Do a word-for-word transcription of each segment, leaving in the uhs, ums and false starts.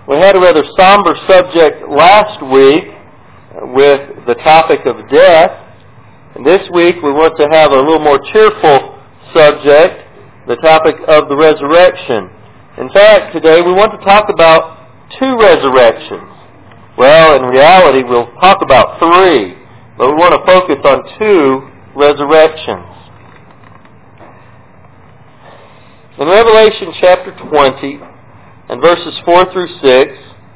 We had a rather somber subject last week with the topic of death. And this week we want to have a little more cheerful subject, the topic of the resurrection. In fact, today we want to talk about two resurrections. Well, in reality we'll talk about three, but we want to focus on two resurrections. In Revelation chapter twenty, and verses four through six,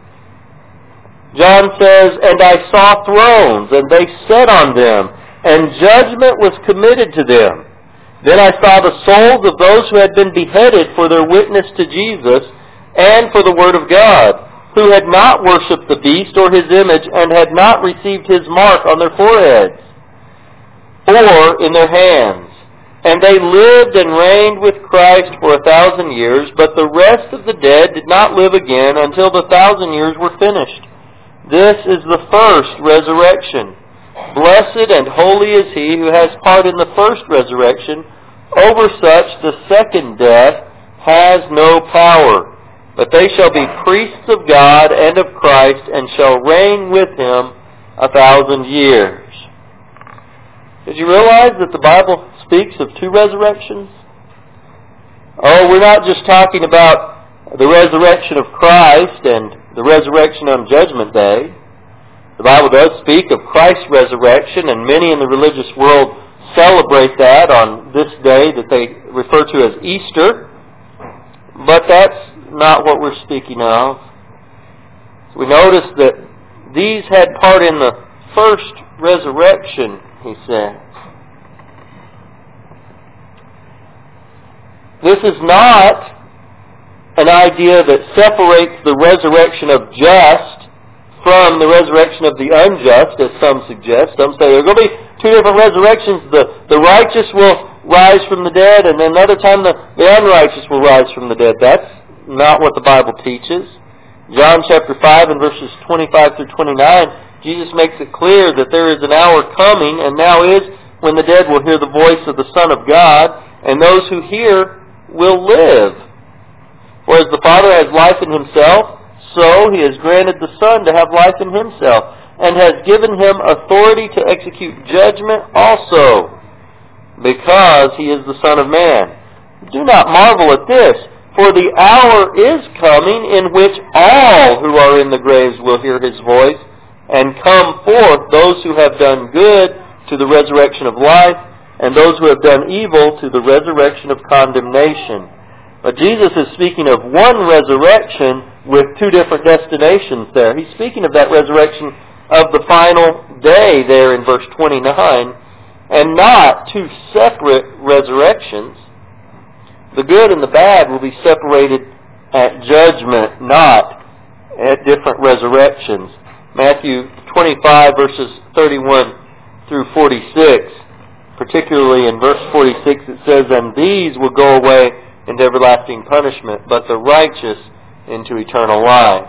John says, "And I saw thrones, and they sat on them, and judgment was committed to them. Then I saw the souls of those who had been beheaded for their witness to Jesus and for the Word of God, who had not worshipped the beast or his image, and had not received his mark on their foreheads or in their hands. And they lived and reigned with Christ for a thousand years, but the rest of the dead did not live again until the thousand years were finished. This is the first resurrection. Blessed and holy is he who has part in the first resurrection. Over such the second death has no power. But they shall be priests of God and of Christ, and shall reign with him a thousand years." Did you realize that the Bible speaks of two resurrections? Oh, we're not just talking about the resurrection of Christ and the resurrection on Judgment Day. The Bible does speak of Christ's resurrection, and many in the religious world celebrate that on this day that they refer to as Easter. But that's not what we're speaking of. We notice that these had part in the first resurrection, he said. This is not an idea that separates the resurrection of just from the resurrection of the unjust, as some suggest. Some say there are going to be two different resurrections. The, the righteous will rise from the dead, and then another time the, the unrighteous will rise from the dead. That's not what the Bible teaches. John chapter five and verses twenty-five through twenty-nine, Jesus makes it clear that there is an hour coming, and now is, when the dead will hear the voice of the Son of God, and those who hear will live. For as the Father has life in himself, so he has granted the Son to have life in himself, and has given him authority to execute judgment also, because he is the Son of Man. Do not marvel at this, for the hour is coming in which all who are in the graves will hear his voice, and come forth, those who have done good to the resurrection of life, and those who have done evil to the resurrection of condemnation. But Jesus is speaking of one resurrection with two different destinations there. He's speaking of that resurrection of the final day there in verse twenty-nine, and not two separate resurrections. The good and the bad will be separated at judgment, not at different resurrections. Matthew twenty-five, verses thirty-one through forty-six. Particularly in verse forty-six it says, "And these will go away into everlasting punishment, but the righteous into eternal life."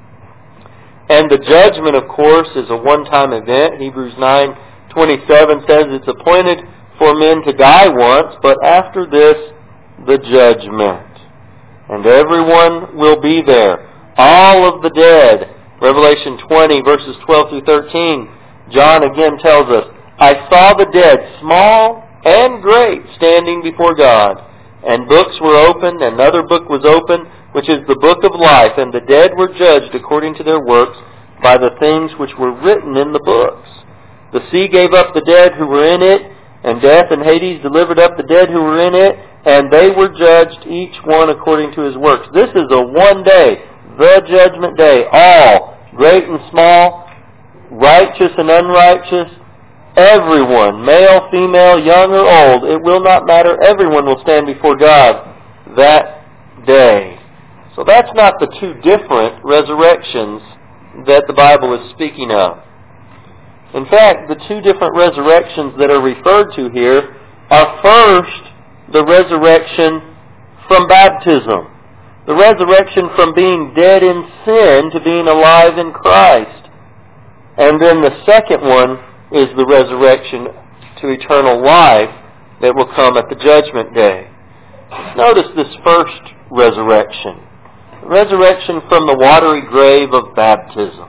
And the judgment, of course, is a one-time event. Hebrews nine twenty-seven says it's appointed for men to die once, but after this, the judgment. And everyone will be there. All of the dead. Revelation twenty, verses twelve through thirteen, John again tells us, "I saw the dead, small and great, standing before God. And books were opened, and another book was opened, which is the book of life. And the dead were judged according to their works by the things which were written in the books. The sea gave up the dead who were in it, and death and Hades delivered up the dead who were in it, and they were judged, each one according to his works." This is a one day, the judgment day. All, great and small, righteous and unrighteous, everyone, male, female, young or old, it will not matter. Everyone will stand before God that day. So that's not the two different resurrections that the Bible is speaking of. In fact, the two different resurrections that are referred to here are first the resurrection from baptism, the resurrection from being dead in sin to being alive in Christ. And then the second one is the resurrection to eternal life that will come at the judgment day. Notice this first resurrection. resurrection from the watery grave of baptism.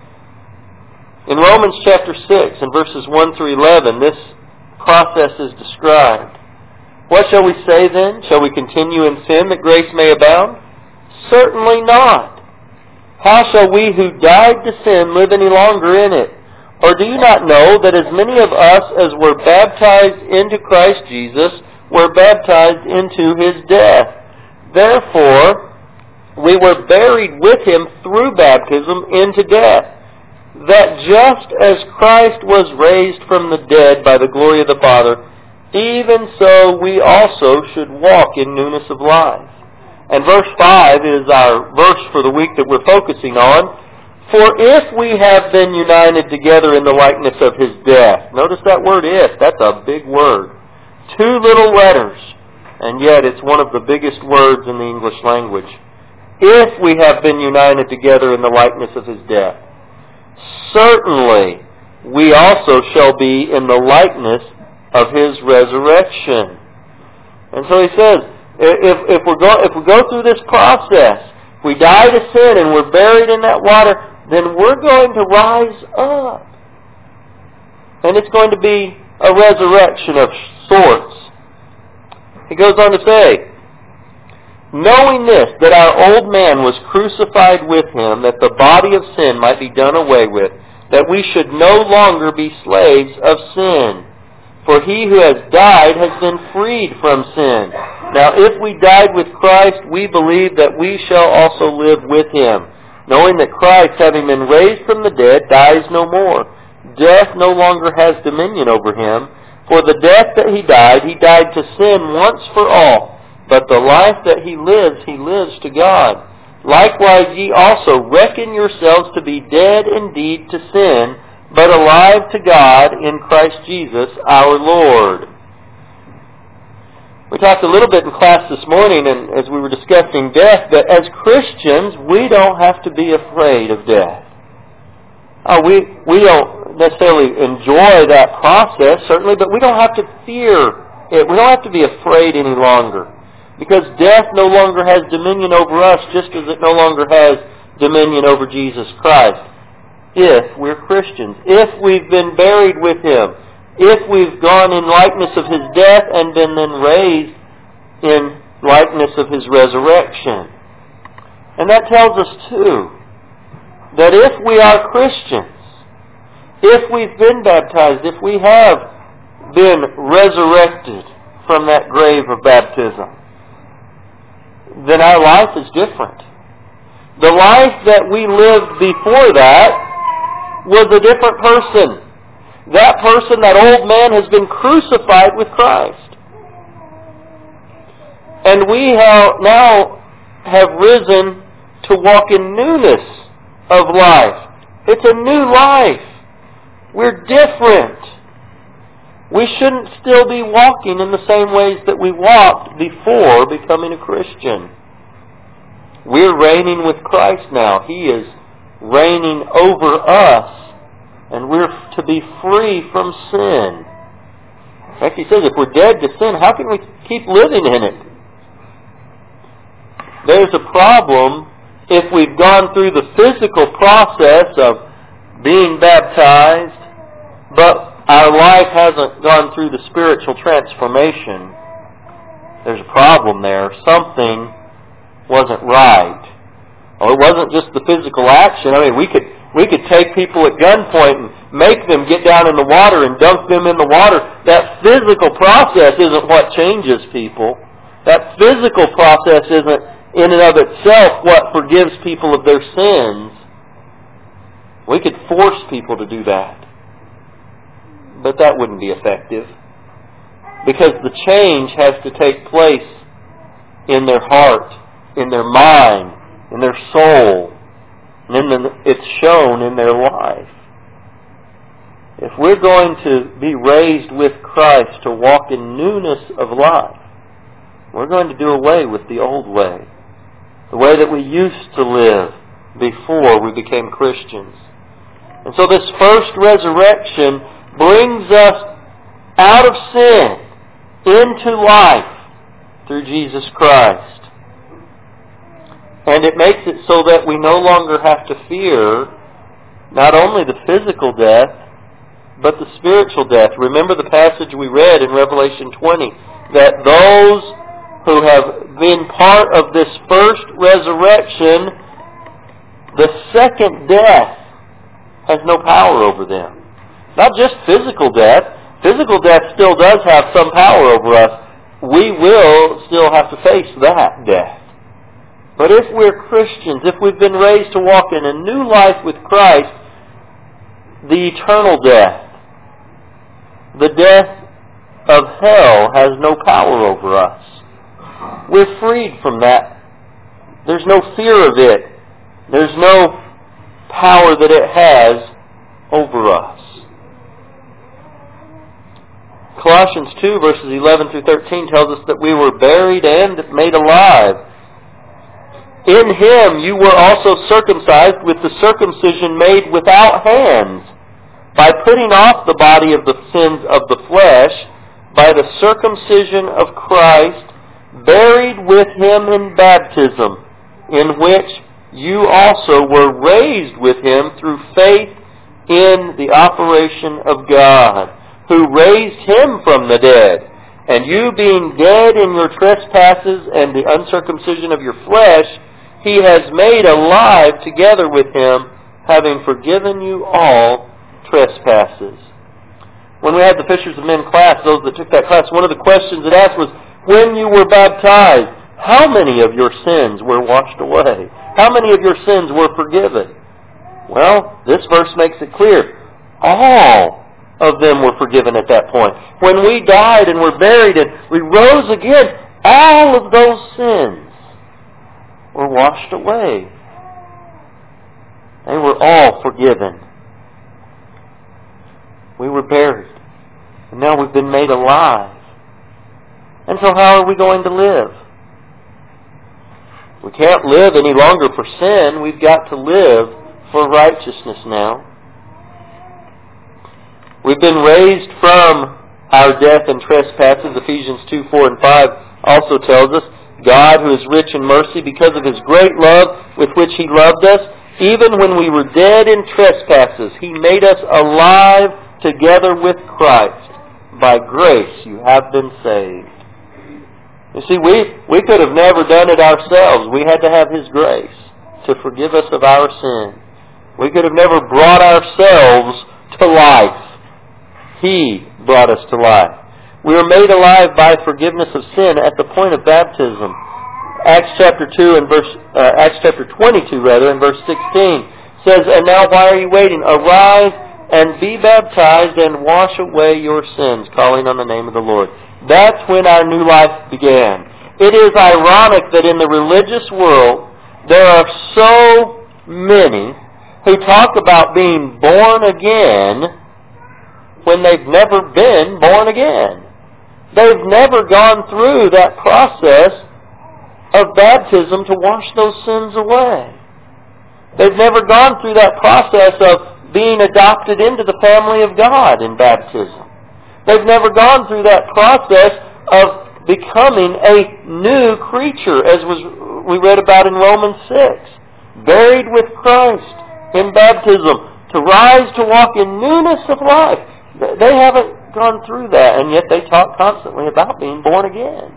In Romans chapter six and verses one through eleven, this process is described. What shall we say then? Shall we continue in sin that grace may abound? Certainly not. How shall we who died to sin live any longer in it? Or do you not know that as many of us as were baptized into Christ Jesus were baptized into His death? Therefore, we were buried with Him through baptism into death, that just as Christ was raised from the dead by the glory of the Father, even so we also should walk in newness of life. And verse five is our verse for the week that we're focusing on. For if we have been united together in the likeness of His death. Notice that word if. That's a big word. Two little letters. And yet it's one of the biggest words in the English language. If we have been united together in the likeness of His death, certainly we also shall be in the likeness of His resurrection. And so he says, if, if, we're go, if we go through this process, we die to sin and we're buried in that water, then we're going to rise up. And it's going to be a resurrection of sorts. He goes on to say, knowing this, that our old man was crucified with Him, that the body of sin might be done away with, that we should no longer be slaves of sin. For he who has died has been freed from sin. Now if we died with Christ, we believe that we shall also live with Him, knowing that Christ, having been raised from the dead, dies no more. Death no longer has dominion over Him. For the death that He died, He died to sin once for all. But the life that He lives, He lives to God. Likewise ye also reckon yourselves to be dead indeed to sin, but alive to God in Christ Jesus our Lord. We talked a little bit in class this morning, and as we were discussing death, that as Christians, we don't have to be afraid of death. Uh, we, we don't necessarily enjoy that process, certainly, but we don't have to fear it. We don't have to be afraid any longer. Because death no longer has dominion over us, just as it no longer has dominion over Jesus Christ. If we're Christians, if we've been buried with Him, if we've gone in likeness of His death and been then raised in likeness of His resurrection. And that tells us, too, that if we are Christians, if we've been baptized, if we have been resurrected from that grave of baptism, then our life is different. The life that we lived before that was a different person. That person, that old man, has been crucified with Christ. And we have now have risen to walk in newness of life. It's a new life. We're different. We shouldn't still be walking in the same ways that we walked before becoming a Christian. We're reigning with Christ now. He is reigning over us. And we're to be free from sin. In fact, he says if we're dead to sin, how can we keep living in it? There's a problem if we've gone through the physical process of being baptized, but our life hasn't gone through the spiritual transformation. There's a problem there. Something wasn't right. Well, it wasn't just the physical action. I mean, we could we could take people at gunpoint and make them get down in the water and dunk them in the water. That physical process isn't what changes people. That physical process isn't in and of itself what forgives people of their sins. We could force people to do that. But that wouldn't be effective. Because the change has to take place in their heart, in their mind, in their soul, and in the, it's shown in their life. If we're going to be raised with Christ to walk in newness of life, we're going to do away with the old way, the way that we used to live before we became Christians. And so this first resurrection brings us out of sin into life through Jesus Christ. And it makes it so that we no longer have to fear not only the physical death, but the spiritual death. Remember the passage we read in Revelation twenty, that those who have been part of this first resurrection, the second death has no power over them. Not just physical death. Physical death still does have some power over us. We will still have to face that death. But if we're Christians, if we've been raised to walk in a new life with Christ, the eternal death, the death of hell, has no power over us. We're freed from that. There's no fear of it. There's no power that it has over us. Colossians two, verses eleven through thirteen tells us that we were buried and made alive. In Him you were also circumcised with the circumcision made without hands, by putting off the body of the sins of the flesh, by the circumcision of Christ, buried with Him in baptism, in which you also were raised with Him through faith in the operation of God, who raised Him from the dead. And you being dead in your trespasses and the uncircumcision of your flesh, He has made alive together with Him, having forgiven you all trespasses. When we had the Fishers of Men class, those that took that class, one of the questions it asked was, when you were baptized, how many of your sins were washed away? How many of your sins were forgiven? Well, this verse makes it clear. All of them were forgiven at that point. When we died and were buried and we rose again, all of those sins were washed away. They were all forgiven. We were buried. And now we've been made alive. And so how are we going to live? We can't live any longer for sin. We've got to live for righteousness now. We've been raised from our death and trespasses. Ephesians two, four, and five also tells us, God, who is rich in mercy, because of His great love with which He loved us, even when we were dead in trespasses, He made us alive together with Christ. By grace you have been saved. You see, we, we could have never done it ourselves. We had to have His grace to forgive us of our sin. We could have never brought ourselves to life. He brought us to life. We were made alive by forgiveness of sin at the point of baptism. Acts chapter two and verse uh, Acts chapter twenty-two rather and verse sixteen says, "And now why are you waiting? Arise and be baptized and wash away your sins, calling on the name of the Lord." That's when our new life began. It is ironic that in the religious world there are so many who talk about being born again when they've never been born again. They've never gone through that process of baptism to wash those sins away. They've never gone through that process of being adopted into the family of God in baptism. They've never gone through that process of becoming a new creature, as was we read about in Romans six. Buried with Christ in baptism, to rise to walk in newness of life. They haven't gone through that, and yet they talk constantly about being born again.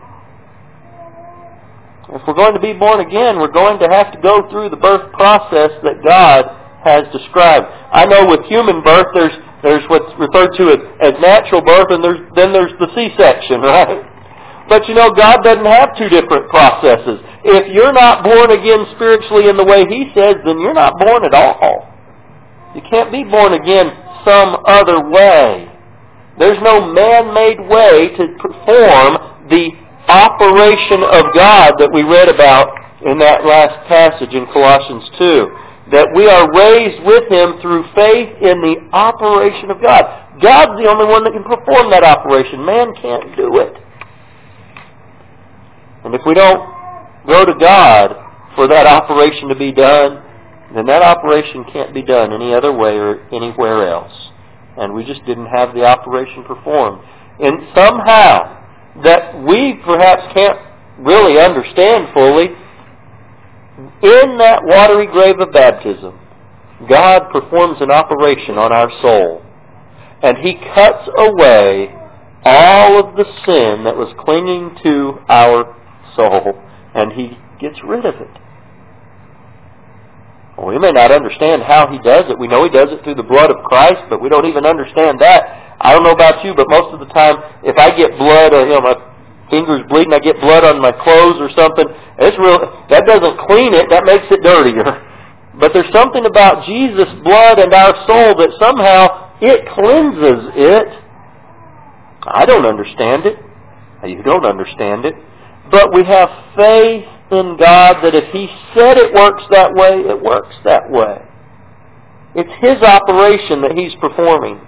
If we're going to be born again, we're going to have to go through the birth process that God has described. I know with human birth, there's there's what's referred to as, as natural birth, and there's then there's the C-section, right? But you know, God doesn't have two different processes. If you're not born again spiritually in the way He says, then you're not born at all. You can't be born again some other way. There's no man-made way to perform the operation of God that we read about in that last passage in Colossians two. That we are raised with Him through faith in the operation of God. God's the only one that can perform that operation. Man can't do it. And if we don't go to God for that operation to be done, then that operation can't be done any other way or anywhere else. And we just didn't have the operation performed. And somehow, that we perhaps can't really understand fully, in that watery grave of baptism, God performs an operation on our soul. And He cuts away all of the sin that was clinging to our soul. And He gets rid of it. Well, we may not understand how He does it. We know He does it through the blood of Christ, but we don't even understand that. I don't know about you, but most of the time, if I get blood, or, you know, my fingers bleeding, I get blood on my clothes or something, it's real. That doesn't clean it. That makes it dirtier. But there's something about Jesus' blood and our soul that somehow it cleanses it. I don't understand it. You don't understand it. But we have faith in God that if He said it works that way, it works that way. It's His operation that He's performing.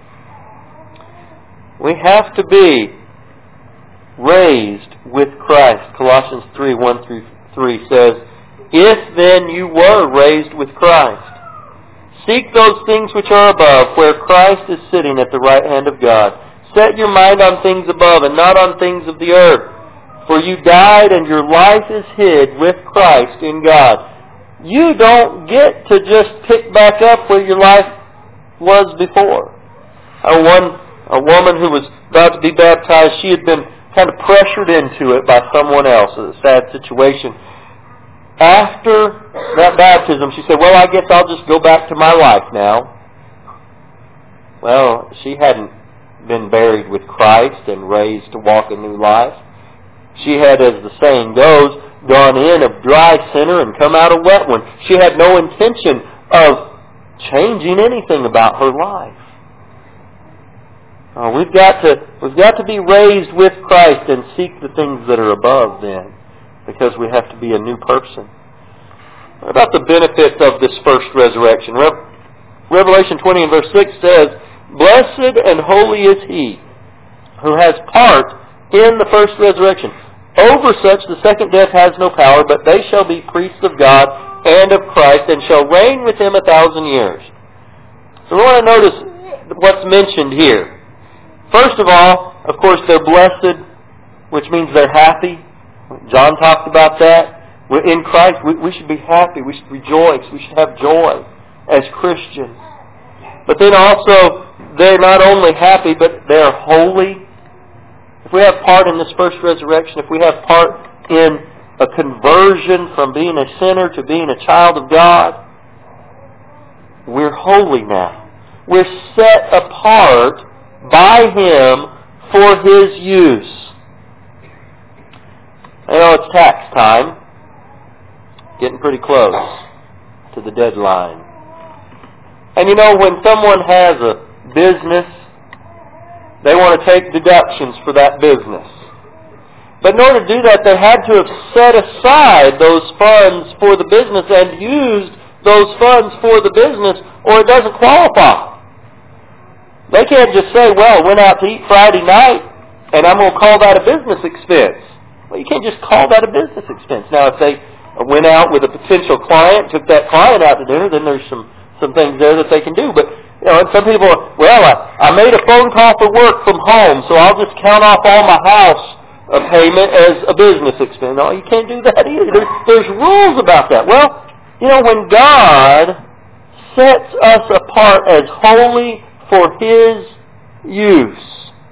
We have to be raised with Christ. Colossians three, one through three says, "If then you were raised with Christ, seek those things which are above, where Christ is sitting at the right hand of God. Set your mind on things above and not on things of the earth. For you died and your life is hid with Christ in God." You don't get to just pick back up where your life was before. Uh, one, a woman who was about to be baptized, she had been kind of pressured into it by someone else. It was a sad situation. After that baptism, she said, "Well, I guess I'll just go back to my life now." Well, she hadn't been buried with Christ and raised to walk a new life. She had, as the saying goes, gone in a dry sinner and come out a wet one. She had no intention of changing anything about her life. Uh, we've got to we've got to be raised with Christ and seek the things that are above then, because we have to be a new person. What about the benefits of this first resurrection? Re- Revelation twenty and verse six says, "Blessed and holy is he who has part in the first resurrection. Over such the second death has no power, but they shall be priests of God and of Christ, and shall reign with Him a thousand years." So we want to notice what's mentioned here. First of all, of course, they're blessed, which means they're happy. John talked about that. We're in Christ, we, we should be happy. We should rejoice. We should have joy as Christians. But then also, they're not only happy, but they're holy. If we have part in this first resurrection, if we have part in a conversion from being a sinner to being a child of God, we're holy now. We're set apart by Him for His use. I know it's tax time. Getting pretty close to the deadline. And you know, when someone has a business, they want to take deductions for that business. But in order to do that, they had to have set aside those funds for the business and used those funds for the business, or it doesn't qualify. They can't just say, "Well, I went out to eat Friday night, and I'm going to call that a business expense." Well, you can't just call that a business expense. Now, if they went out with a potential client, took that client out to dinner, then there's some, some things there that they can do. But you know, and some people, "Well, I, I made a phone call for work from home, so I'll just count off all my house uh, payment as a business expense." No, you can't do that either. There's, there's rules about that. Well, you know, when God sets us apart as holy for His use,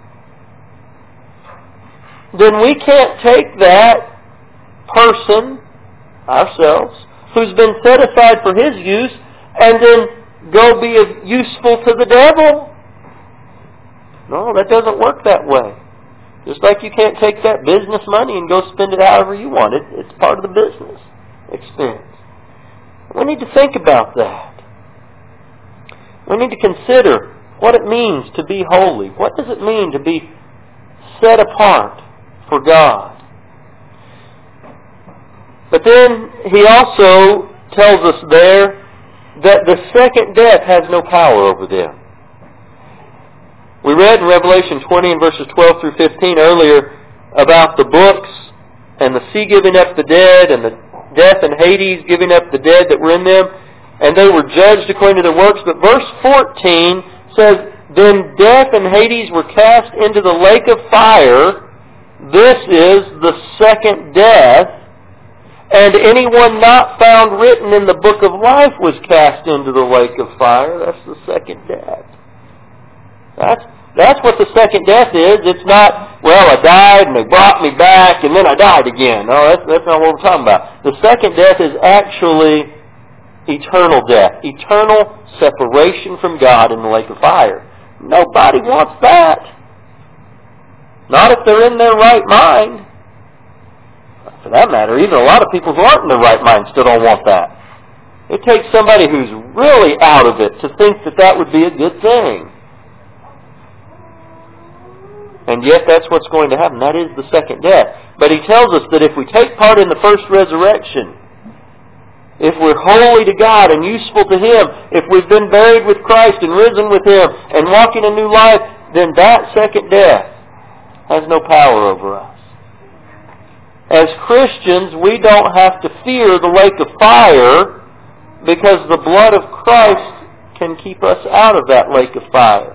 then we can't take that person, ourselves, who's been set aside for His use, and then go be useful to the devil. No, that doesn't work that way. Just like you can't take that business money and go spend it however you want. It, it's part of the business expense. We need to think about that. We need to consider what it means to be holy. What does it mean to be set apart for God? But then He also tells us there that the second death has no power over them. We read in Revelation twenty and verses twelve through fifteen earlier about the books and the sea giving up the dead and the death and Hades giving up the dead that were in them, and they were judged according to their works. But verse fourteen says, "Then death and Hades were cast into the lake of fire. This is the second death. And anyone not found written in the book of life was cast into the lake of fire. That's the second death. That's That's what the second death is. It's not, well, I died and they brought me back and then I died again. No, that's, that's not what we're talking about. The second death is actually eternal death. Eternal separation from God in the lake of fire. Nobody wants that. Not if they're in their right mind. For that matter, even a lot of people who aren't in their right mind still don't want that. It takes somebody who's really out of it to think that that would be a good thing. And yet that's what's going to happen. That is the second death. But he tells us that if we take part in the first resurrection, if we're holy to God and useful to Him, if we've been buried with Christ and risen with Him and walking a new life, then that second death has no power over us. As Christians, we don't have to fear the lake of fire because the blood of Christ can keep us out of that lake of fire.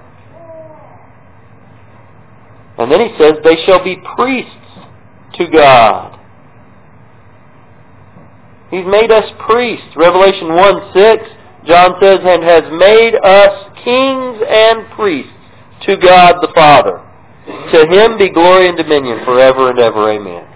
And then he says, they shall be priests to God. He's made us priests. Revelation one six, John says, and has made us kings and priests to God the Father. To Him be glory and dominion forever and ever. Amen.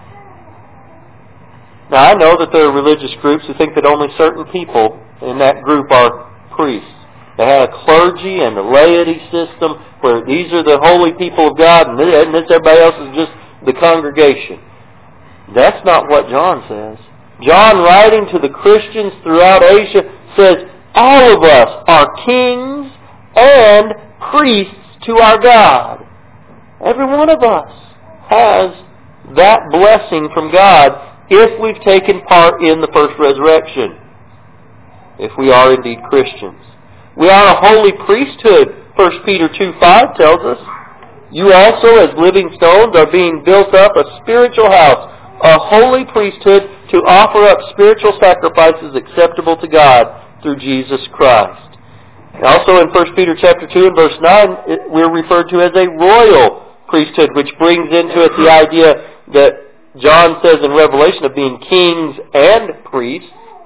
Now I know that there are religious groups who think that only certain people in that group are priests. They have a clergy and a laity system where these are the holy people of God and this, and this everybody else is just the congregation. That's not what John says. John, writing to the Christians throughout Asia, says all of us are kings and priests to our God. Every one of us has that blessing from God if we've taken part in the first resurrection. If we are indeed Christians. We are a holy priesthood, First Peter two five tells us. You also, as living stones, are being built up a spiritual house, a holy priesthood to offer up spiritual sacrifices acceptable to God through Jesus Christ. And also in First Peter chapter two and verse nine, we're referred to as a royal priesthood, which brings into it the idea that John says in Revelation of being kings and priests.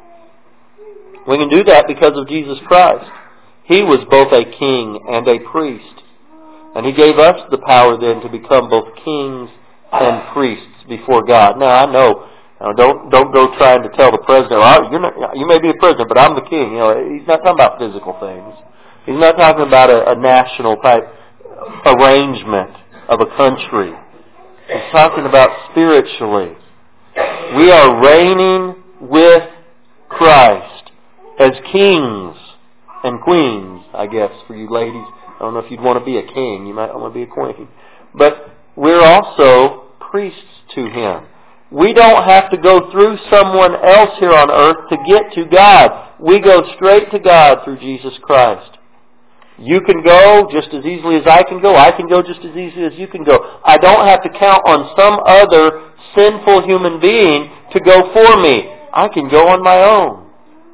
We can do that because of Jesus Christ. He was both a king and a priest. And He gave us the power then to become both kings and priests before God. Now I know, now don't don't go trying to tell the president, oh, you're not, you may be the president, but I'm the king. You know, he's not talking about physical things. He's not talking about a, a national type arrangement of a country. He's talking about spiritually. We are reigning with Christ as kings and queens, I guess, for you ladies. I don't know if you'd want to be a king. You might want to be a queen. But we're also priests to Him. We don't have to go through someone else here on earth to get to God. We go straight to God through Jesus Christ. You can go just as easily as I can go. I can go just as easily as you can go. I don't have to count on some other sinful human being to go for me. I can go on my own.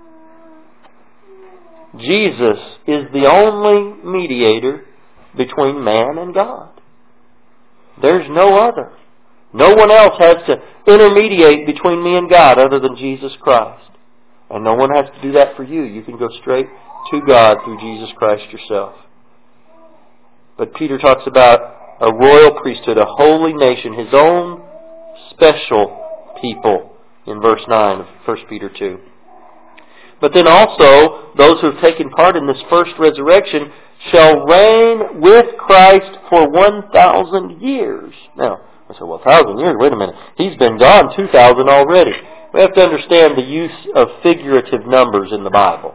Jesus is the only mediator between man and God. There's no other. No one else has to intermediate between me and God other than Jesus Christ. And no one has to do that for you. You can go straight to God through Jesus Christ yourself. But Peter talks about a royal priesthood, a holy nation, His own special people in verse nine of First Peter two. But then also, those who have taken part in this first resurrection shall reign with Christ for one thousand years. Now, I said, well, one thousand years? Wait a minute. He's been gone two thousand already. We have to understand the use of figurative numbers in the Bible.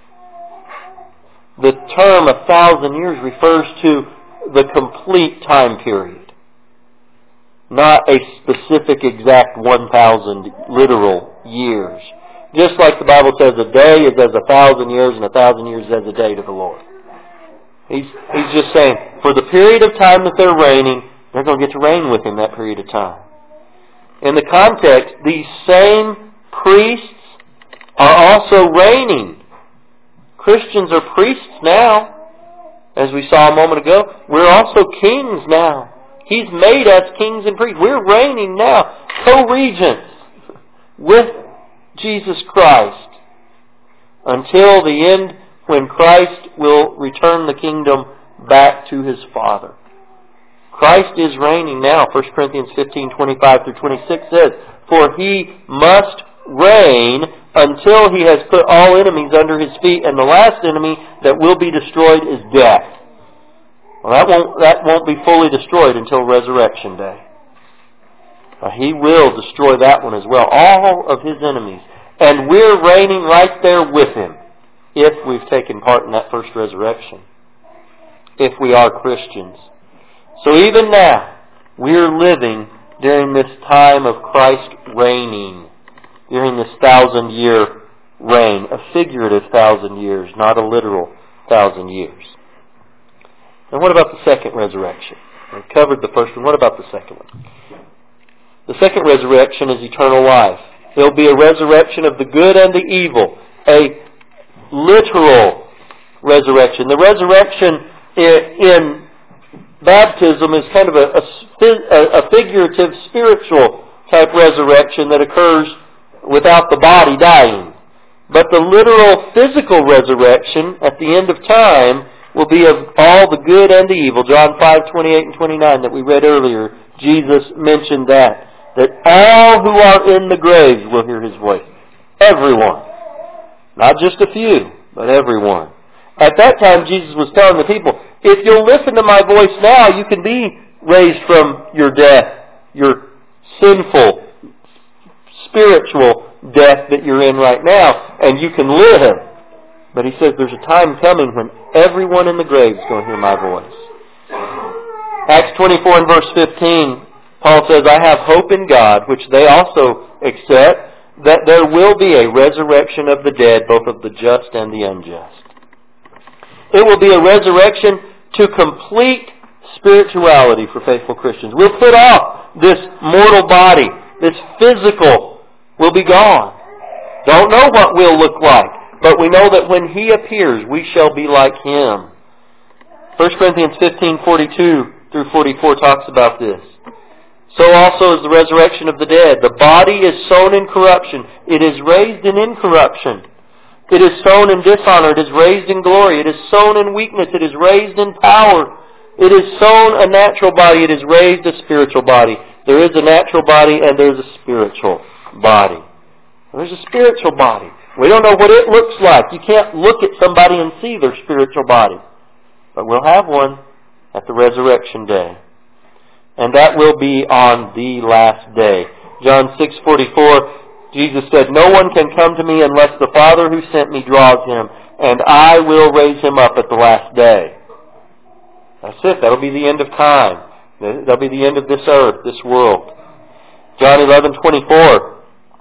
The term a thousand years refers to the complete time period, not a specific exact one thousand literal years. Just like the Bible says a day is as a thousand years and a thousand years is as a day to the Lord. He's, he's just saying, for the period of time that they're reigning, they're going to get to reign with Him that period of time. In the context, these same priests are also reigning. Christians are priests now, as we saw a moment ago. We're also kings now. He's made us kings and priests. We're reigning now, co-regents with Jesus Christ until the end when Christ will return the kingdom back to His Father. Christ is reigning now. First Corinthians fifteen, twenty-five through twenty-six says, "For He must reign until He has put all enemies under His feet, and the last enemy that will be destroyed is death." Well, that won't, that won't be fully destroyed until Resurrection Day. Uh, he will destroy that one as well, all of His enemies. And we're reigning right there with Him if we've taken part in that first resurrection, if we are Christians. So even now, we're living during this time of Christ reigning, during this thousand-year reign, a figurative thousand years, not a literal thousand years. And what about the second resurrection? We've covered the first one. What about the second one? The second resurrection is eternal life. There will be a resurrection of the good and the evil, a literal resurrection. The resurrection in baptism is kind of a, a, a figurative, spiritual type resurrection that occurs without the body dying. But the literal physical resurrection at the end of time will be of all the good and the evil. John five, twenty-eight and twenty-nine that we read earlier, Jesus mentioned that. That all who are in the graves will hear His voice. Everyone. Not just a few, but everyone. At that time, Jesus was telling the people, if you'll listen to my voice now, you can be raised from your death, your sinful, spiritual death that you're in right now, and you can live. But He says there's a time coming when everyone in the grave is going to hear my voice. Acts twenty-four and verse fifteen, Paul says, I have hope in God, which they also accept, that there will be a resurrection of the dead, both of the just and the unjust. It will be a resurrection to complete spirituality for faithful Christians. We'll put off this mortal body. This physical will be gone. Don't know what we'll look like, but we know that when He appears, we shall be like Him. First Corinthians fifteen, forty-two through forty-four talks about this. So also is the resurrection of the dead. The body is sown in corruption. It is raised in incorruption. It is sown in dishonor. It is raised in glory. It is sown in weakness. It is raised in power. It is sown a natural body. It is raised a spiritual body. There is a natural body and there is a spiritual body. There's a spiritual body. We don't know what it looks like. You can't look at somebody and see their spiritual body. But we'll have one at the resurrection day. And that will be on the last day. John six forty-four, Jesus said, no one can come to me unless the Father who sent me draws him, and I will raise him up at the last day. That's it. That'll be the end of time. That'll be the end of this earth, this world. John eleven twenty-four,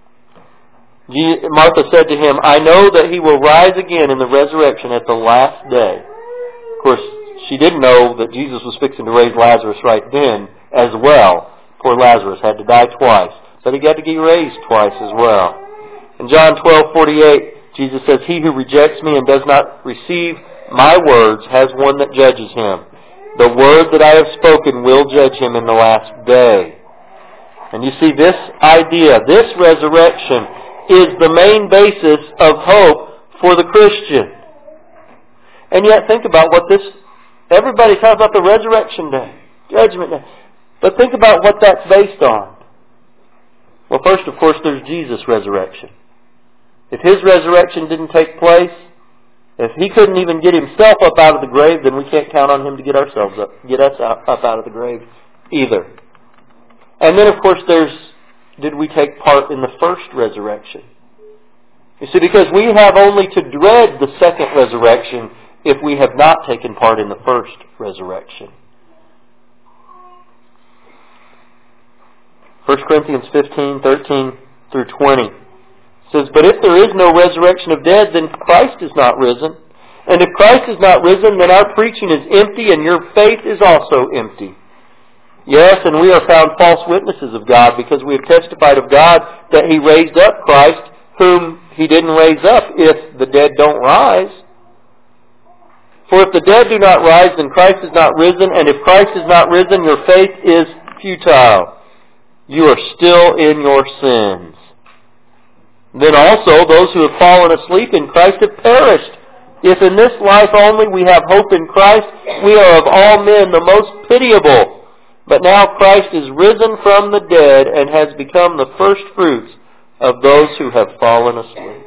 Martha said to him, I know that he will rise again in the resurrection at the last day. Of course, she didn't know that Jesus was fixing to raise Lazarus right then as well. Poor Lazarus had to die twice, but he got to get raised twice as well. In John twelve forty-eight, Jesus says, he who rejects me and does not receive my words has one that judges him. The word that I have spoken will judge him in the last day. And you see, this idea, this resurrection, is the main basis of hope for the Christian. And yet think about what this, everybody talks about the resurrection day, judgment day. But think about what that's based on. Well, first, of course, there's Jesus' resurrection. If His resurrection didn't take place, if He couldn't even get Himself up out of the grave, then we can't count on Him to get ourselves up, get us up out of the grave either. And then, of course, there's, did we take part in the first resurrection? You see, because we have only to dread the second resurrection if we have not taken part in the first resurrection. First Corinthians fifteen, thirteen through twenty says, but if there is no resurrection of dead, then Christ is not risen. And if Christ is not risen, then our preaching is empty and your faith is also empty. Yes, and we are found false witnesses of God because we have testified of God that He raised up Christ, whom He didn't raise up if the dead don't rise. For if the dead do not rise, then Christ is not risen, and if Christ is not risen, your faith is futile. You are still in your sins. Then also those who have fallen asleep in Christ have perished. If in this life only we have hope in Christ, we are of all men the most pitiable. But now Christ is risen from the dead and has become the first fruits of those who have fallen asleep.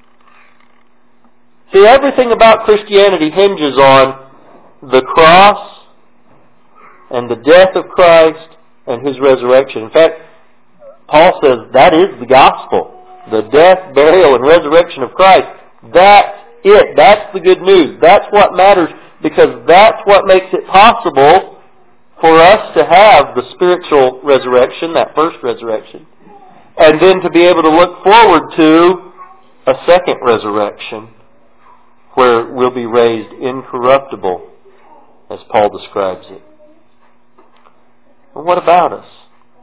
See, everything about Christianity hinges on the cross and the death of Christ and His resurrection. In fact, Paul says that is the gospel. The death, burial, and resurrection of Christ. That's it. That's the good news. That's what matters, because that's what makes it possible for us to have the spiritual resurrection, that first resurrection, and then to be able to look forward to a second resurrection where we'll be raised incorruptible, as Paul describes it. And what about us?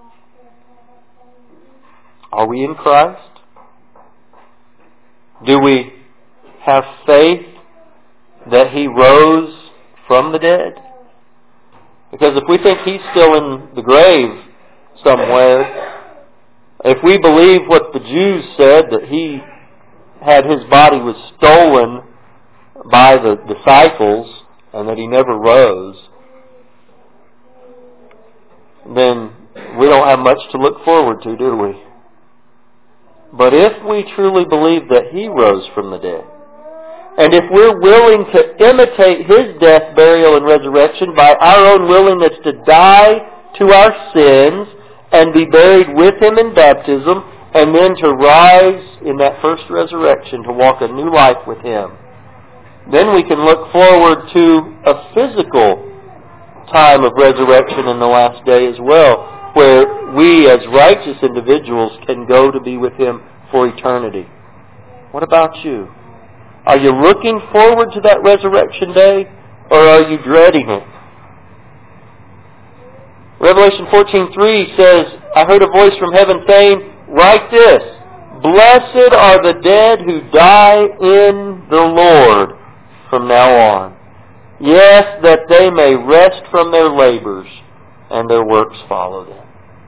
Are we in Christ? Do we have faith that He rose from the dead? Because if we think He's still in the grave somewhere, if we believe what the Jews said, that He had His body was stolen by the disciples and that He never rose, then we don't have much to look forward to, do we? But if we truly believe that He rose from the dead, and if we're willing to imitate His death, burial, and resurrection by our own willingness to die to our sins and be buried with Him in baptism, and then to rise in that first resurrection to walk a new life with Him, then we can look forward to a physical time of resurrection in the last day as well, where we as righteous individuals can go to be with Him for eternity. What about you? Are you looking forward to that resurrection day, or are you dreading it? Revelation fourteen three says, I heard a voice from heaven saying, write this, blessed are the dead who die in the Lord from now on. Yes, that they may rest from their labors, and their works follow them.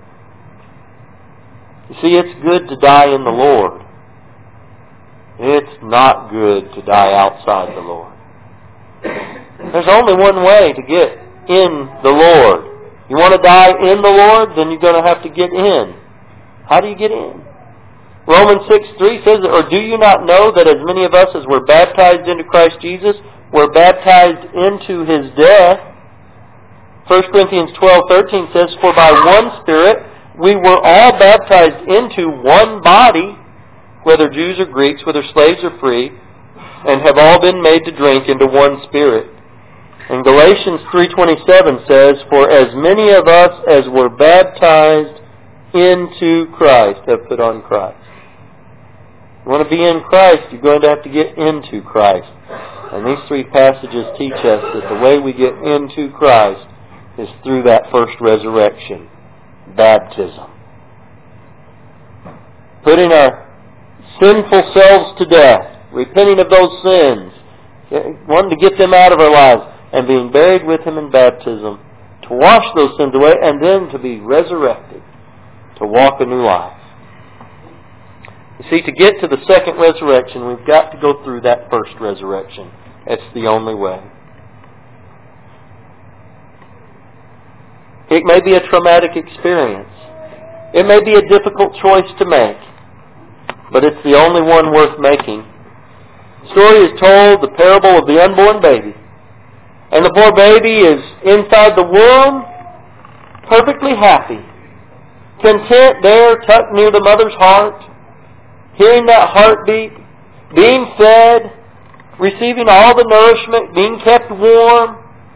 You see, it's good to die in the Lord. It's not good to die outside the Lord. There's only one way to get in the Lord. You want to die in the Lord, then you're going to have to get in. How do you get in? Romans six three says, or do you not know that as many of us as were baptized into Christ Jesus were baptized into His death? First Corinthians twelve thirteen says, for by one Spirit we were all baptized into one body, whether Jews or Greeks, whether slaves or free, and have all been made to drink into one Spirit. And Galatians three twenty-seven says, for as many of us as were baptized into Christ have put on Christ. You want to be in Christ, you're going to have to get into Christ. And these three passages teach us that the way we get into Christ is through that first resurrection, baptism. Putting our sinful selves to death, repenting of those sins, wanting to get them out of our lives, and being buried with Him in baptism, to wash those sins away, and then to be resurrected, to walk a new life. You see, to get to the second resurrection, we've got to go through that first resurrection. It's the only way. It may be a traumatic experience. It may be a difficult choice to make. But it's the only one worth making. The story is told, the parable of the unborn baby. And the poor baby is inside the womb, perfectly happy, content there, tucked near the mother's heart, hearing that heartbeat, being fed, receiving all the nourishment, being kept warm.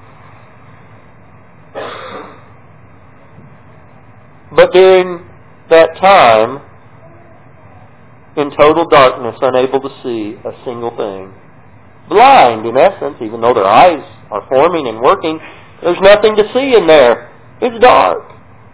But during that time, in total darkness, unable to see a single thing. Blind, in essence, even though their eyes are forming and working, there's nothing to see in there. It's dark.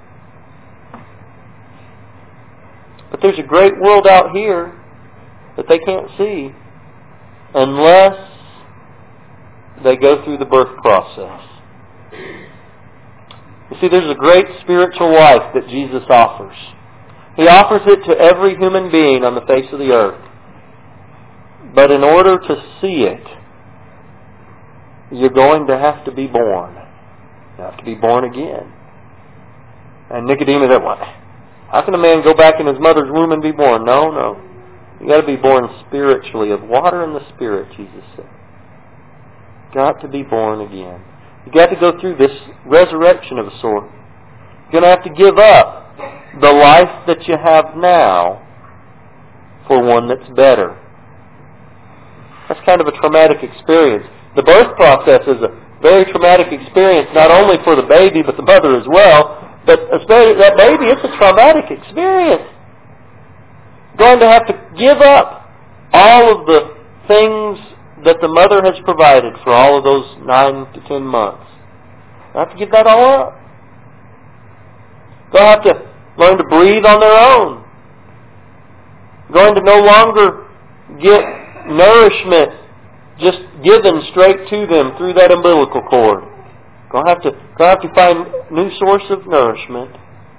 But there's a great world out here that they can't see unless they go through the birth process. You see, there's a great spiritual life that Jesus offers. He offers it to every human being on the face of the earth. But in order to see it, you're going to have to be born. You have to be born again. And Nicodemus said, "What? How can a man go back in his mother's womb and be born?" No, no. You got to be born spiritually, of water and the Spirit, Jesus said. Got to be born again. You got to go through this resurrection of a sort. You're going to have to give up the life that you have now for one that's better. That's kind of a traumatic experience. The birth process is a very traumatic experience, not only for the baby, but the mother as well. But especially that baby, it's a traumatic experience. Going to have to give up all of the things that the mother has provided for all of those nine to ten months. They'll have to give that all up. They'll have to learn to breathe on their own. Going to no longer get nourishment just given straight to them through that umbilical cord. Going to have to, going to have to find a new source of nourishment.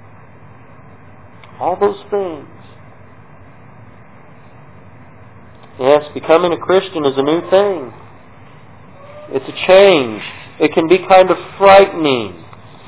All those things. Yes, becoming a Christian is a new thing. It's a change. It can be kind of frightening.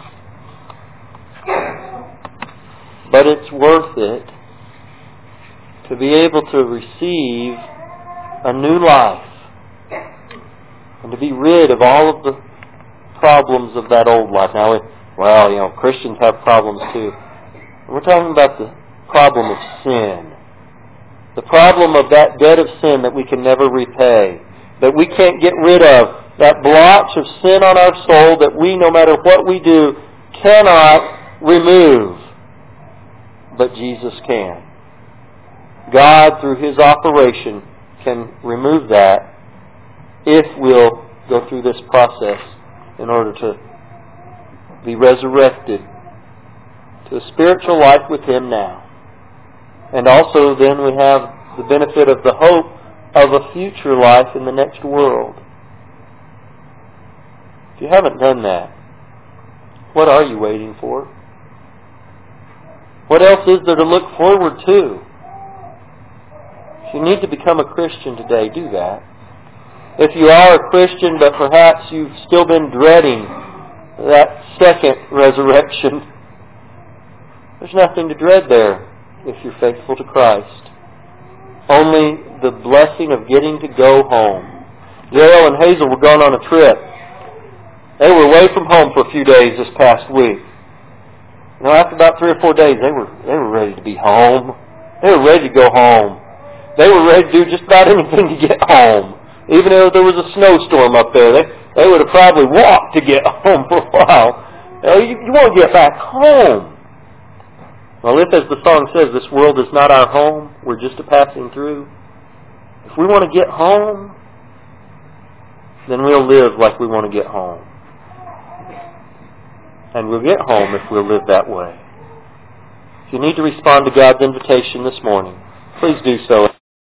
But it's worth it to be able to receive a new life and to be rid of all of the problems of that old life. Now, well, you know, Christians have problems too. We're talking about the problem of sin. The problem of that debt of sin that we can never repay, that we can't get rid of, that blotch of sin on our soul that we, no matter what we do, cannot remove. But Jesus can. God, through His operation, can remove that if we'll go through this process in order to be resurrected to a spiritual life with Him now. And also then we have the benefit of the hope of a future life in the next world. If you haven't done that, what are you waiting for? What else is there to look forward to? If you need to become a Christian today, do that. If you are a Christian, but perhaps you've still been dreading that second resurrection, there's nothing to dread there if you're faithful to Christ. Only the blessing of getting to go home. Jael and Hazel were gone on a trip. They were away from home for a few days this past week. You know, after about three or four days, they were they were ready to be home. They were ready to go home. They were ready to do just about anything to get home. Even if there was a snowstorm up there, they, they would have probably walked to get home for a while. You know, you, you want to get back home. Well, if, as the song says, this world is not our home, we're just a passing through. If we want to get home, then we'll live like we want to get home. And we'll get home if we'll live that way. If you need to respond to God's invitation this morning, please do so.